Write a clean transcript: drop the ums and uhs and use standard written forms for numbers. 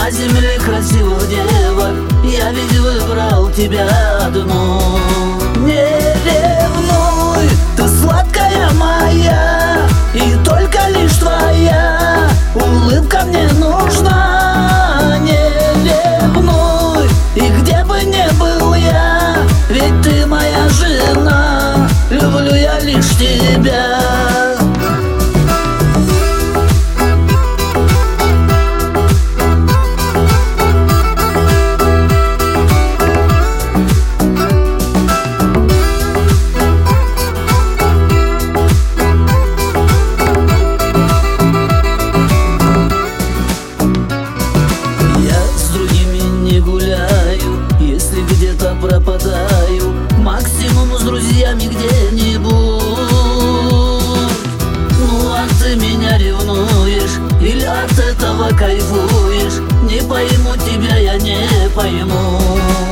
на земле красивых девок я ведь выбрал тебя одну. Не ревнуй, ты сладкая моя, и только лишь твоя улыбка мне нужна. Не ревнуй, и где бы ни был я, ведь ты моя жена, люблю я лишь тебя. Где-то пропадаю, максимум с друзьями где-нибудь. Ну а ты меня ревнуешь или от этого кайфуешь? Не пойму тебя, я не пойму.